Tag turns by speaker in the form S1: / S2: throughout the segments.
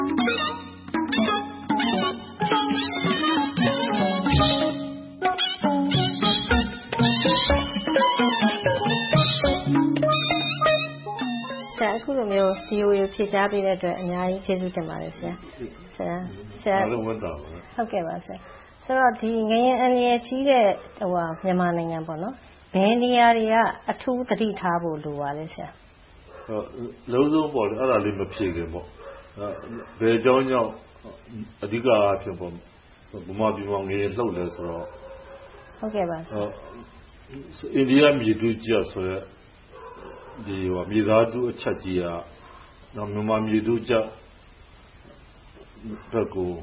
S1: အခုလိုမျိုး VOA ဖြေကြားပေးတဲ့အတွက်အများကြီးကျေးဇူးတင်ပါတယ်ဆရာ။ဆရာ
S2: အားလုံးဝမ်းသာပါ
S1: ။ဟုတ်ကဲ့ပါဆရာ။ဆိုတော့ဒီငလျင်အန္တရာယ်ကြီးတဲ့မြန်မာနိုင်ငံပေါ့နော်။ဘယ်နေရာတွေကအထူးသတိထားဖို့လိုပါလဲဆရာ
S2: ။လုံးစုံပေါ့လေအဲ့ဒါလေးမဖြေခင်ပေါ့။ဘယ်အကြောင်းကြောင့်အဓိကအားဖြင့်ပေါ့ဗမာပြည်မှာငလျင်လှုပ်လဲဆိုတော့
S1: ဟုတ်ကဲ့ပါဆရာ
S2: ။အိန္ဒိယမြေထုကျဆိုရဲဒီမြေသားထုအချက်ကြီးကမြန်မာမြေထုကျဘက်ကို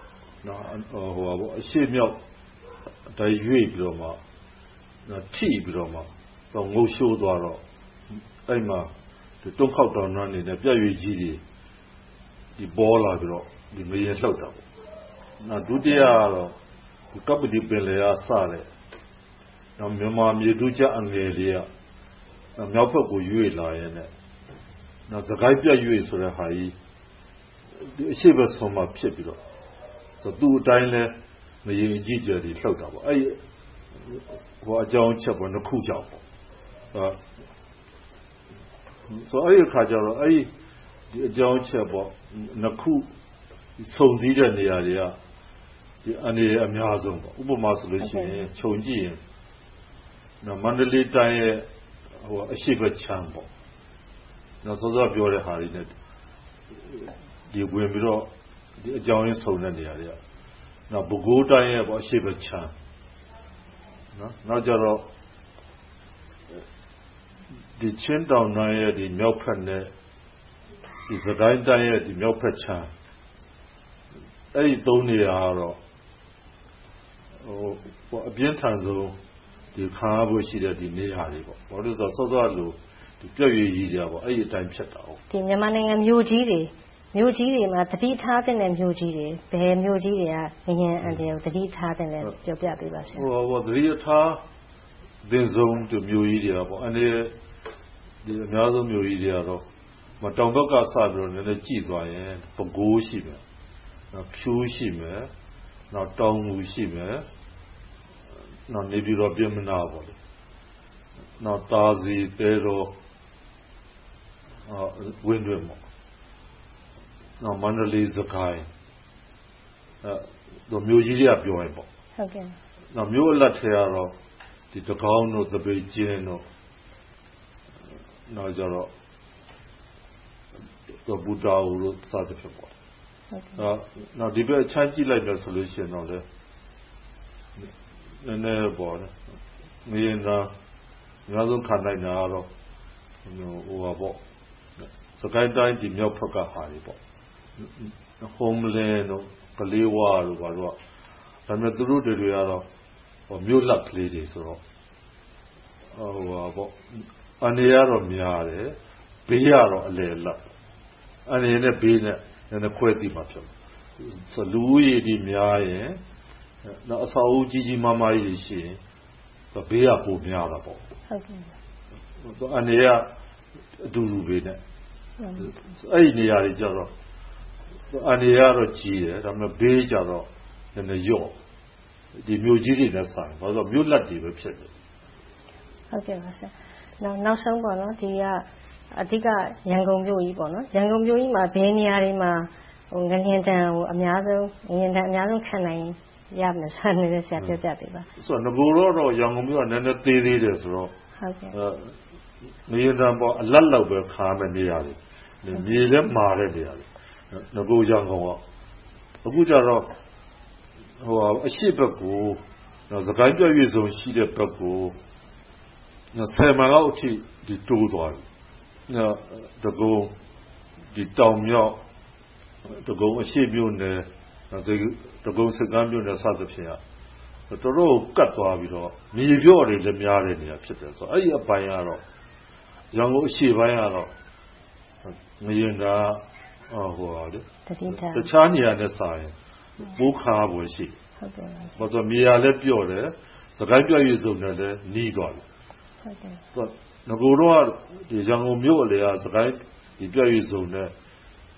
S2: အရှိမြောက်တရွေ့ပြီးတော့မှထိပြီးတော့မှငုတ်ရှိုးသွားတော့အဲ့မှာတွန်းခောက်တောင်နှမ်းနေတဲ့ပြည့်ရွေကြီးတွေဒီပေါ်လာပြီးတော့ဒီငလျင်လှုပ်တာပေါ့။ဒုတိယကတော့ကပ္ပတိပင်လယ်ကစတဲ့မြန်မာမြေထုကျအငယ်လေးကမြောက်ဘက်ကိုရွေ့လာရင်လည်းစကိုင်းပြတ်ရွေ့ဆိုတဲ့ဟာကြီးအရှိဘဆုံးမှဖြစ်ပြီးတော့သူ့အတိုင်းလဲငလျင်ကြီးကျယ်တွေလှုပ်တာပေါ့အဲ့အကြောင်းချက်ပေါ့နှစ်ခုကြောင့်ပေါ့ဆိုအဲ့ဒီခါကျတော့အဲ့ဒီအကြောင်းချက်ပေါ့နှစ်ခုစုံစည်းတဲ့နေရာတွေကဒီအနေအများဆုံးပေါ့ဥပမာဆိုလို့ရှိရင်ခြုံကြည့်ရင်မန္တလေးတိုင်းရဲ့အရှိဘချမ်းပေါ့စောစောပြောတဲ့ဟာတွေနဲ့ဒီဝင်ပြီးတော့ဒီအကြောင်းရင်းစုံတဲ့နေရာတွေကပဲခူးတိုင်းရဲ့အရှိဘချမ်းနောက်ကြတော့ဒီချင်းတောင်တိုင်းရဲ့ဒီမြောက်ဘက်နဲ့ဒီစကိုင်းတိုင်းရဲ့ဒီမြောက်ဘက်ချမ်းအဲ့ဒီသုံးနေရာကတော့အပြင်းထန်ဆုံးဒီခံရဖို့ရှိတဲ့ဒီနေရာတွေပေါ့ဘာလို့ဆိုတော့စောစောလို့ဒီပြည့်ရည်ကြီးတွေပေါ့အဲ့ဒီအတိုင်းဖြစ်တာဟုတ်
S1: ဒီမြန်မာနိုင်ငံမြို့ကြီးတွေမှာသတိထားတဲ့မြို့ကြီးတွေဘယ်မြို့ကြီးတွေကငလျင်အန္တရာယ်ကိုသတိထားတဲ့ပြောပြပေးပါဆရာ
S2: သတိထားသင်ဆုံးဒီမြို့ကြီးတွေပေါ့အနေဒီအများဆုံးမြို့ကြီးတွေကတော့တောင်ဘက်ကစပြီးတော့နည်းနည်းကြည့်သွားရင်ပဲခူးရှိမယ်ဖြူးရှိမယ်နောက်တောင်ငူရှိမယ်နောက်နေပြည်တော်ပြည်မနာပေါ့လေနောက်တာစီတဲတော်ဝင်းတွင်ပေါ့နောက်မန္တလေးစကိုင်းတို့မြို့ကြီးတွေကပြောရင်ပေါ့
S1: ဟုတ်ကဲ့
S2: နောက်မြို့အလတ်ထဲကတော့ဒီတကောင်းတို့သပိတ်ကျင်းတို့နောက်ကြတော့ဘူတာဦးတို့စသဖြင့်ပေါ့နောက်ဒီဘက်ချမ်းကြည့်လိုက်မယ်ဆိုလို့ရှိရင်တော့လေနည်းနည်းပေါ့ငလျင်သာအများဆုံးခံနိုင်တာကတော့ပေါ့စကိုင်းတိုင်းဒီမြောက်ဘက်ကဟာတွေပေါ့ဟုံးလင်းတို့ကလေးဝါတို့ဘာလို့ဒါပေမဲ့သူတို့တွေကတော့မြို့လက်ကလေးတွေဆိုတော့ပေါ့အနေရတော့များတယ်ဘေးရတော့အလယ်လက်အနေနဲ့ဘေးနဲ့နည်းနည်းခွဲသိမှဖြစ်ဆိုလူဦးရေဒီများရင်နောက်အဆောက်အဦကြီးကြီးမားမားကြီးရှိရင်ဘေးကပိုများတာပေါ့
S1: ဟုတ်ကဲ့
S2: အနေရအတူတူပဲနဲ့အဲ့ဒီနေရာတွေကျတော့အနေရတော့ကြီးတယ်ဒါပေမဲ့ဘေးကျတော့နည်းနည်းရော့ဒီမြို့ကြီးတွေနဲ့ဆိုင်ဘာလို့မြို့လက်တွေပဲဖြစ်တယ်
S1: ဟုတ်ကဲ့ပါဆရာနောက်ဆုံးပေါ့နော်ဒီကအဓိကရန်ကုန်မြို့ကြီးပေါ့နော်ရန်ကုန်မြို့ကြီးမှာဘယ်နေရာတွေမှာငလျင်တန်းအများဆုံးခံနိုင်ရမယ်ဆိုတော့ဆရာပြောပြပေးပါ
S2: ဆိုတော့ငကိုတော့ရန်ကုန်မြို့ကနည်းနည်းသေးသေးတယ်ဆိုတော့
S1: ဟုတ်ကဲ့
S2: ငလျင်တန်းပေါ့အလတ်လောက်ပဲခါမယ်နေရာတွေမြေလည်းမာတဲ့နေရာတွေငကိုရန်ကုန်ကအခုကျတော့အရှိဘက်ကိုစကိုင်းပြည့်ရွေစုံရှိတဲ့ဘက်ကို10မိုင်လောက်အထိဒီတိုးသွားတယ်တကုံဒီတောင်မြောက်တကုံအရှိမြို့နယ်တကုံစကမ်းမြို့နယ်စသဖြင့်တော်တော်ကတ်သွားပြီးတော့မြေပြော့တွေလည်းများတဲ့နေရာဖြစ်တယ်ဆိုတော့အဲ့ဒီအပိုင်းကတော့ရန်ကုန်အရှိပိုင်းကတော့ငလျင်ကလေတခြားနေရာနဲ့ဆိုင်ပိုးခါဖို့ရှိ
S1: ဟုတ်ကဲ့
S2: ဘာလို့မြေရလည်းပြော့တယ်စကိုင်းပြည့်ရွေစုံနဲ့လည်းနီးသွားတယ်
S1: ဟုတ်ကဲ့
S2: ငကိုတော့ဒီရန်ကုန်မြို့လေစကိုင်းဒီပြည့်ရွေစုံနဲ့ဒီ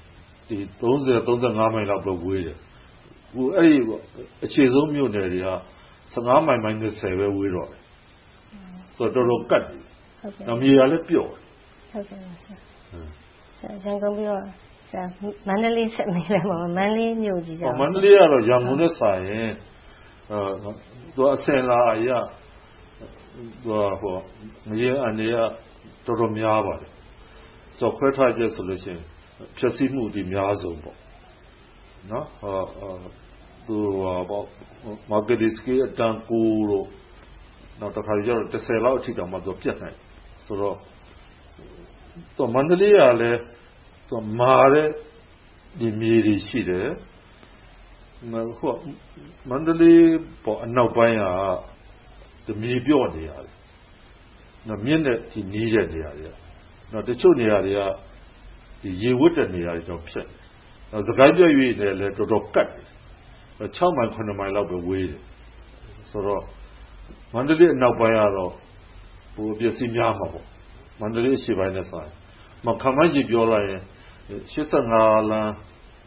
S2: ဒီ30-35မိုင်လောက်ပဲဝေးတယ်အခုအဲ့ဒီအခြေဆုံးမြို့နယ်တွေက15မိုင်မိုင်20ပဲဝေးတော့တယ်ဆိုတော့တော်တော်ကတ်တယ်နောက်မြေကလည်းပြော့
S1: ဟုတ်ကဲ့ပါဆရာရန်ကုန်ပြီးတော့ဆရာမန္တလေးဆက်နေလဲမှာမန္တလေးမြို့ကြီးကြောင့်
S2: မန္တလေးကတော့ရန်ကုန်နဲ့ဆိုင်ရင်သူအစင်လာအရာသူဟိုမရအနေရတော်တော်များပါတယ်ဆိုတော့ခွဲထားချက်ဆိုလို့ရှိရင်ဖြည့်ဆည်းမှုဒီများဆုံးပေါ့နော်သူပေါ့မာကက်စကီအတန်ကိုလို့နောက်တစ်ခါကျတော့30လောက်အထိတောင်မှသူပြတ်နိုင်ဆိုတော့သူမန္တလေးကလည်းသူမာတဲ့ဒီမြေတွေရှိတယ်ဟိုမန္တလေးပေါ့အနောက်ပိုင်းကဒီမြေပြော့နေရတယ်နော်မြင့်တဲ့ဒီနီးတဲ့နေရာတွေနော်တချို့နေရာတွေကဒီရေဝတ်တဲ့နေရာတွေကြောင့်ဖြစ်နော်စကိုင်းပြည့်ရွေ့တယ်လည်းတော်တော်ကတ်တယ်6မိုင်9မိုင်လောက်ပဲဝေးတယ်ဆိုတော့မန္တလေးအနောက်ပိုင်းကတော့ဟိုပစ္စည်းများမှာပေါ့မန္တလေးအရှေ့ပိုင်းနဲ့ဆိုင်မခမကြီးပြောလိုက်ရင်85လမ်း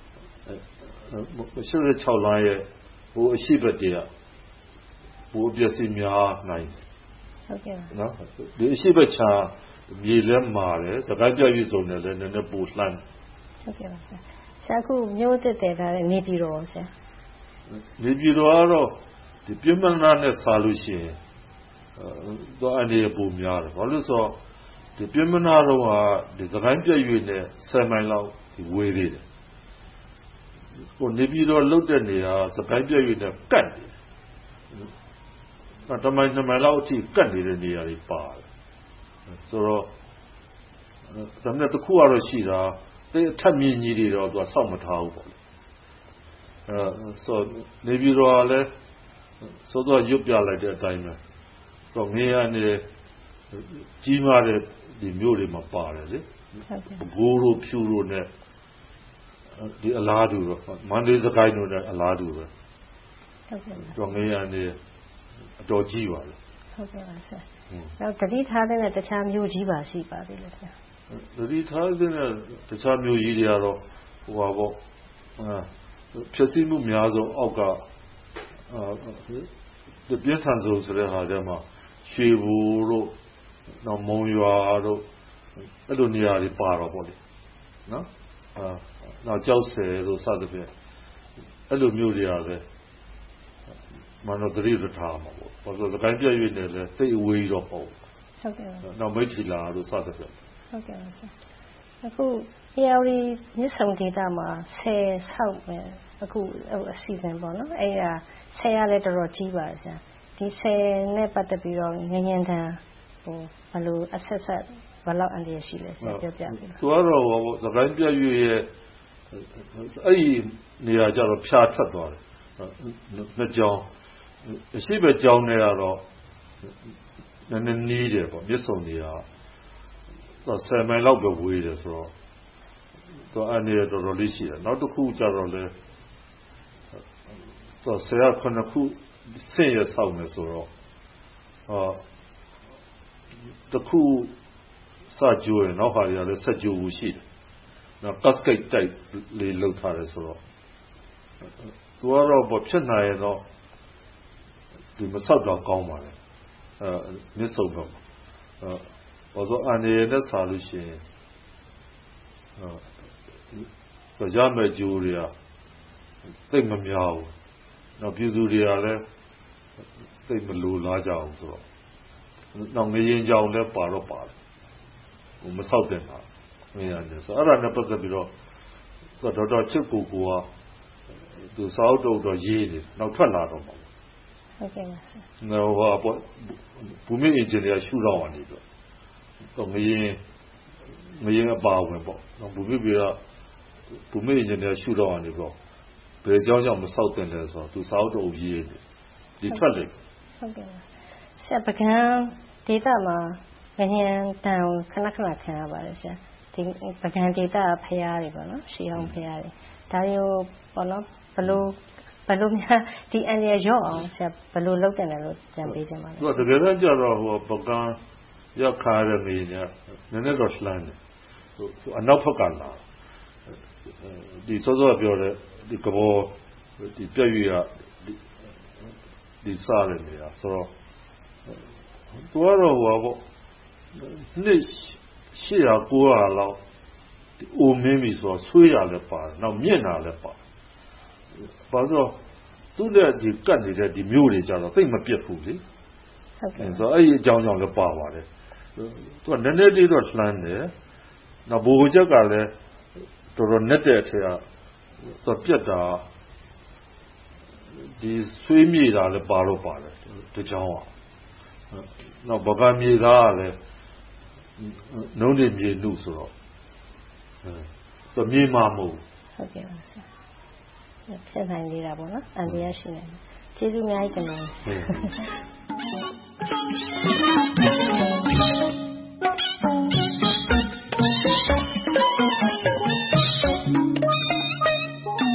S2: 86လမ်းရဲ့ဟိုအရှိဘက်တည်းဟိုပစ္စည်းများနိုင်
S1: ဟုတ်ကဲ့
S2: နော်ဒီအရှိဘက်ချာမြေလဲမာတယ်စကိုင်းပြည့်စုံတယ်လည်းနည်းနည်းပူလှမ်း
S1: ဟုတ်ကဲ့ပါဆရာခုမျိုးတက်တယ်ဒါလည်းနေပြည်တော်ဆရာ
S2: နေပြည်တော်ကတော့ဒီပြင်းမနာနဲ့စားလို့ရှိရင်တော့အနေပူများတယ်ဘာလို့ဆိုတော့ဒီပြင်းမနာတော့ကဒီစကိုင်းပြည့်ရွေ့နဲ့10မိုင်လောက်ဒီဝေးသေးတယ်ဟိုနေပြည်တော်လုတ်တဲ့နေရာစကိုင်းပြည့်ရွေ့နဲ့ကတ်တယ်တမိုင်2မိုင်လောက်အထိကတ်နေတဲ့နေရာတွေပါတယ်ဆိုတော့ဒါနဲ့တစ်ခုကတော့ရှိတာတိတ်အထက်မြင့်ကြီးတွေတော့သူကစောင့်မထားဘူးပေါ့ဆိုနေပြည်တော်ကလည်းစောစောရွတ်ပြလိုက်တဲ့အတိုင်းပဲတော့ငင်းရနေကြီးမားတဲ့ဒီမြို့တွေမှာပါတယ်လေဘိုးတို့ဖြူတို့နဲ့ဒီအလားတူတော့မန္တလေးစကိုင်းတို့နဲ့အလားတူပဲ
S1: ဟုတ်ကဲ့
S2: တော့ငင်းရနေအတော်ကြီးပါလေ
S1: ဟုတ်ကဲ့ပါဆရာနောက်တတိထားတဲ့တခြားမြို့ကြီးပါရှိပါသေးတယ်ဆရာ
S2: တတိထားတဲ့တခြားမြို့ကြီးတွေကတော့ဟိုပါပေါ့ဖြစ်စည်းမှုများဆုံးအောက်ကဒီပြင်းထန်ဆုံးဆိုတဲ့ဟာထဲမှာရွှေဘူတို့နောက်မုံရွာတို့အဲ့လိုနေရာတွေပါတော့ပေါ့လေနော်နောက်ကြောက်ဆယ်တို့စသဖြင့်အဲ့လိုမျိုးတွေကလည်းမန္တလေးရထားမှာပေါ့ဘာလို့စကိုင်းပြည့်ရွေ့နေလဲသိအဝေးတော့ပေါ့
S1: ဟုတ်ကဲ့
S2: နောက်မိတ်ထီလာတို့စသဖြင့်
S1: ဟုတ်ကဲ့ပါဆရာအခု ARD မြစ်ဆုံဒေသမှာ10ဆောက်မယ်အခုအစီအစဉ်ပေါ့နော်အဲ့ဒါ10ရလဲတော်တော်ကြီးပါတယ်ဆရာဒီ10နဲ့ပတ်သက်ပြီးတော့ငញ្ញင်တန်ဟိုဘယ်လိုအဆက်ဘယ်လောက်အန္တရာယ်ရှိလဲဆရာပြောပြပေးပါ
S2: သူကတော့စကိုင်းပြည့်ရွေ့ရဲ့အဲ့ဒီနေရာကျတော့ဖြာထွက်သွားတယ်နှစ်ကြောင်းအရှိပဲကြောင်းနေရတော့နည်းနည်းနီးတယ်ပေါ့မြစ်ဆုံနေရာ10မိုင်လောက်ပဲဝေးတယ်ဆိုတော့သူအနေနဲ့တော်တော်လေးရှိတယ်နောက်တစ်ခုကျတော့လေသူ10ခုနှစ်ခုဆင့်ရဆောက်မယ်ဆိုတော့တစ်ခုစကြိုးရင်နောက်ဟာတွေကလည်းဆက်ကြိုးဘူးရှိတယ်နော်ကတ်စကိတ်တိုက်လေးလောက်ထားတယ်ဆိုတော့သူကတော့ဖြစ်နိုင်ရင်တော့ဒီမဆောက်တော့ကောင်းပါလေမြစ်ဆုံတော့ဘာလို့အနေနဲ့စားလို့ရှိရင်ရမယ့်ကြိုးတွေကသိမများဘူးနောက်ပြည်သူတွေကလည်းသိမလိုလားကြအောင်ဆိုတော့နောက်ငရင်ကြောင်လည်းပါတော့ပါတယ်ဟိုမဆောက်တဲ့ဟာငရင်ရတယ်ဆိုအဲ့ဒါနဲ့ပတ်သက်ပြီးတော့ဒေါက်တာချစ်ကိုကသူစောက်တော့ရေးနေနောက်ထွက်လာတော့မှာ
S1: ဟုတ်ကဲ့ပါဆရာ
S2: နော်ဟိုဘူမိအင်ဂျင်နီယာရှုတော့နေတော့ငရင်အပါဝင်ပေါ့နော်ဘူမိကဘူမိအင်ဂျင်နီယာရှုတော့နေတော့ဘယ်ကြောင့်မဆောက်တင်လဲဆိုတော့သူစောက်တော့ရေးနေဒီထွက်လေ
S1: ဟုတ်ကဲ့ဆရာပကံဒေတာမှာငញ្ញင်တန်ခဏခံရပါတယ်ဆရာဒီပကံဒေတာဖျားတွေပေါ့နော်ရှေးအောင်ဖျားတွေဒါတွေကိုပေါ့နော်ဘလို့များဒီအန်ရရော့အောင်ဆရာဘလို့လုပ်တယ်လို့ကြံပေးကြပါလဲ
S2: သူကတကယ်တော့ကြတော့ဟိုပကံရောက်ခါရနေညနည်းနည်းတော့လှမ်းတယ်ဟိုအနောက်ဘက်ကလာဒီစောစောပြောတဲ့ဒီကဘောဒီပြည့်ရွေကဒီစားတယ်နေတာဆိုတော့သူကတော့ဟိုပေါ့နှစ်800 900လောက်ဒီအိုမင်းပြီဆိုတော့ဆွေးရလည်းပါတယ်နောက်မြင့်တာလည်းပါဘာလို့သူ့တဲ့ဒီကတ်နေတဲ့ဒီမျိုးတွေကြတော့သိမပြတ်ဘူးလေ
S1: ဟုတ်ကဲ့
S2: ဆိုတော့အဲ့ဒီအကြောင်းကြောင့်လည်းပါပါတယ်သူကနည်းနည်းလေးတော့လှမ်းတယ်နောက်ဘိုးချက်ကလည်းတော်တော်နဲ့တဲ့အထက်ကသူပြတ်တာဒီဆွေးမြေတာလည်းပါတော့ပါတယ်ဒီကြောင်းကနောက်ဗကာမြေသားကလည်းနှုံးနေမြေနုဆိုတော့သူမြေမှာမဟုတ်
S1: ဟုတ်ကဲ့ပါဆရာဖြစ်နိုင်နေတာပေါ့နော်အန်တရားရှိနေကျေးဇူးအများကြီးတင်ပါတယ်